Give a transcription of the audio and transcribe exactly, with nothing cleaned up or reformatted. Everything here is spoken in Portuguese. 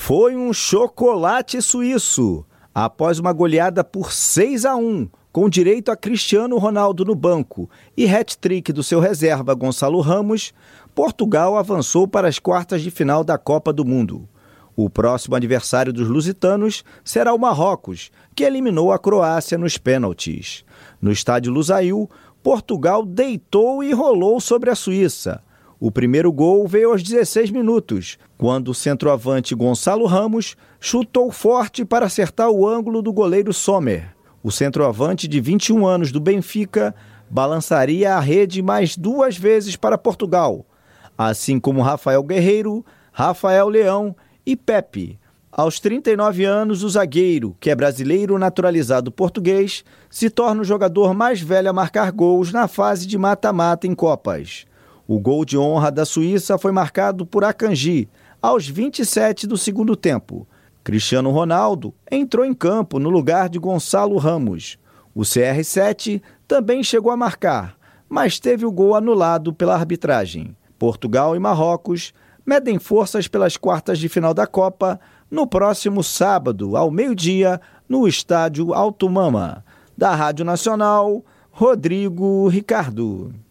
Foi um chocolate suíço. Após uma goleada por seis a um, com direito a Cristiano Ronaldo no banco e hat-trick do seu reserva Gonçalo Ramos, Portugal avançou para as quartas de final da Copa do Mundo. O próximo adversário dos lusitanos será o Marrocos, que eliminou a Croácia nos pênaltis. No estádio Lusail, Portugal deitou e rolou sobre a Suíça. O primeiro gol veio aos dezesseis minutos, quando o centroavante Gonçalo Ramos chutou forte para acertar o ângulo do goleiro Sommer. O centroavante de vinte e um anos do Benfica balançaria a rede mais duas vezes para Portugal, assim como Rafael Guerreiro, Rafael Leão e Pepe. Aos trinta e nove anos, o zagueiro, que é brasileiro naturalizado português, se torna o jogador mais velho a marcar gols na fase de mata-mata em Copas. O gol de honra da Suíça foi marcado por Akanji, aos vinte e sete do segundo tempo. Cristiano Ronaldo entrou em campo no lugar de Gonçalo Ramos. O C R sete também chegou a marcar, mas teve o gol anulado pela arbitragem. Portugal e Marrocos medem forças pelas quartas de final da Copa no próximo sábado, ao meio-dia, no estádio Alto Mama. Da Rádio Nacional, Rodrigo Ricardo.